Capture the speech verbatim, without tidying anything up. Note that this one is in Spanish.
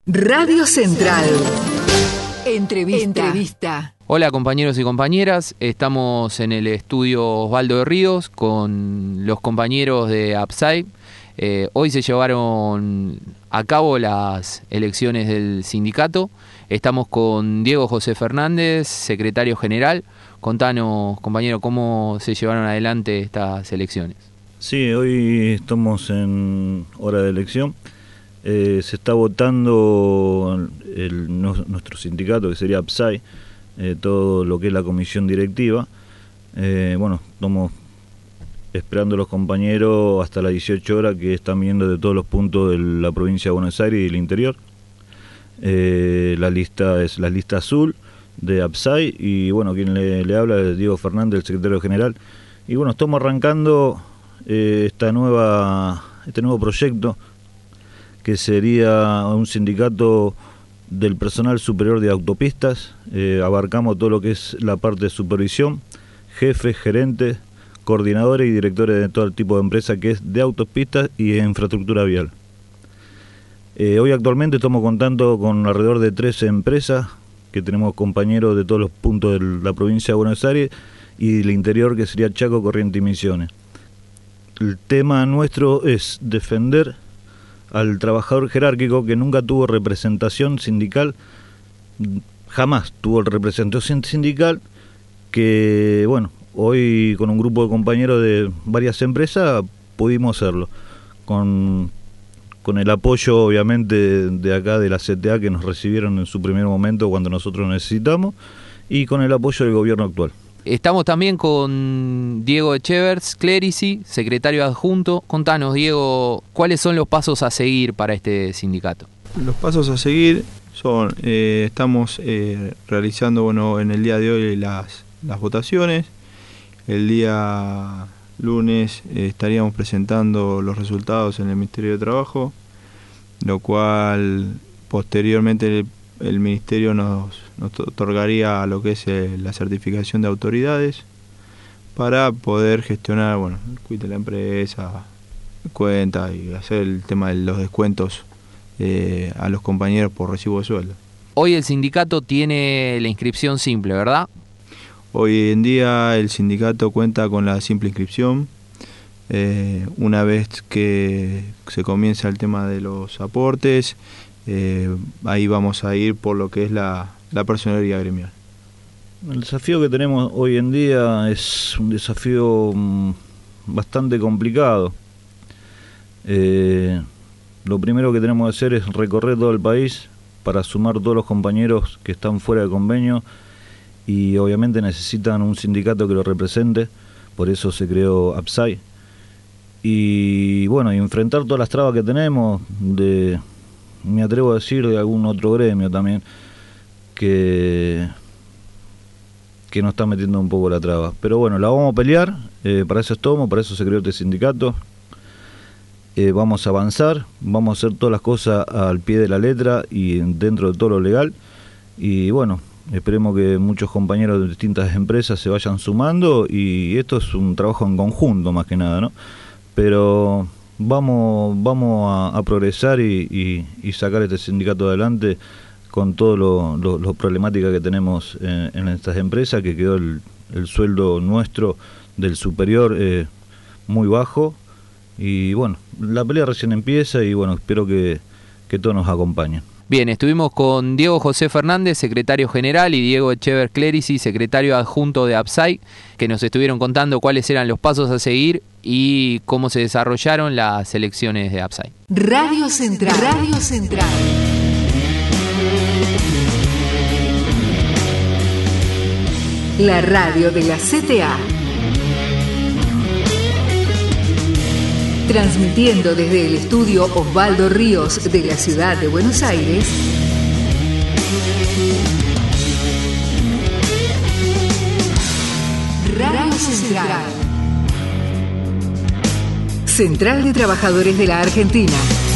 Radio Central. Entrevista. Entrevista. Hola compañeros y compañeras, estamos en el estudio Osvaldo de Ríos con los compañeros de APSAI. Eh, hoy se llevaron a cabo las elecciones del sindicato. Estamos con Diego José Fernández, secretario general. Contanos, compañero, cómo se llevaron adelante estas elecciones. Sí, hoy estamos en hora de elección. Eh, se está votando el, nuestro sindicato, que sería APSAI, eh, todo lo que es la comisión directiva. Eh, bueno, estamos esperando a los compañeros hasta las dieciocho horas, que están viendo de todos los puntos de la provincia de Buenos Aires y el interior. Eh, la lista es la lista azul de APSAI y bueno, quien le, le habla es Diego Fernández, el secretario general. Y bueno, estamos arrancando eh, esta nueva este nuevo proyecto, que sería un sindicato del personal superior de autopistas. Eh, abarcamos todo lo que es la parte de supervisión, jefes, gerentes, coordinadores y directores de todo tipo de empresa que es de autopistas y de infraestructura vial. Eh, hoy actualmente estamos contando con alrededor de trece empresas, que tenemos compañeros de todos los puntos de la provincia de Buenos Aires y del interior, que sería Chaco, Corrientes y Misiones. El tema nuestro es defender al trabajador jerárquico que nunca tuvo representación sindical, jamás tuvo representación sindical, que bueno, hoy con un grupo de compañeros de varias empresas pudimos hacerlo, con, con el apoyo obviamente de, de acá de la C T A, que nos recibieron en su primer momento cuando nosotros lo necesitamos, y con el apoyo del gobierno actual. Estamos también con Diego Echevers Clerici, secretario adjunto. Contanos, Diego, ¿cuáles son los pasos a seguir para este sindicato? Los pasos a seguir son, eh, estamos eh, realizando bueno, en el día de hoy las, las votaciones. El día lunes eh, estaríamos presentando los resultados en el Ministerio de Trabajo, lo cual posteriormente el, el Ministerio nos, nos otorgaría lo que es eh, la certificación de autoridades para poder gestionar, bueno, el quit de la empresa, cuenta y hacer el tema de los descuentos eh, a los compañeros por recibo de sueldo. Hoy el sindicato tiene la inscripción simple, ¿verdad? Hoy en día el sindicato cuenta con la simple inscripción. Eh, una vez que se comienza el tema de los aportes, eh, ahí vamos a ir por lo que es la, la personería gremial. El desafío que tenemos hoy en día es un desafío mmm, bastante complicado. Eh, lo primero que tenemos que hacer es recorrer todo el país para sumar todos los compañeros que están fuera de convenio, y obviamente necesitan un sindicato que los represente, por eso se creó APSAI. Y bueno, y enfrentar todas las trabas que tenemos, de, me atrevo a decir, de algún otro gremio también, que, que nos está metiendo un poco la traba. Pero bueno, la vamos a pelear, eh, para eso estamos, para eso se creó este sindicato. Eh, vamos a avanzar, vamos a hacer todas las cosas al pie de la letra y dentro de todo lo legal. Y bueno, esperemos que muchos compañeros de distintas empresas se vayan sumando, y esto es un trabajo en conjunto más que nada, ¿no? Pero vamos vamos a, a progresar y, y, y sacar este sindicato adelante con todo lo, lo, lo problemática que tenemos en, en estas empresas, que quedó el, el sueldo nuestro del superior eh, muy bajo. Y bueno, la pelea recién empieza y bueno, espero que, que todos nos acompañen. Bien, estuvimos con Diego José Fernández, secretario general, y Diego Echevers Clerici, secretario adjunto de APSAI, que nos estuvieron contando cuáles eran los pasos a seguir y cómo se desarrollaron las elecciones de APSAI. Radio Central. Radio Central. La radio de la C T A. Transmitiendo desde el estudio Osvaldo Ríos de la ciudad de Buenos Aires. Radio Central. Central de Trabajadores de la Argentina.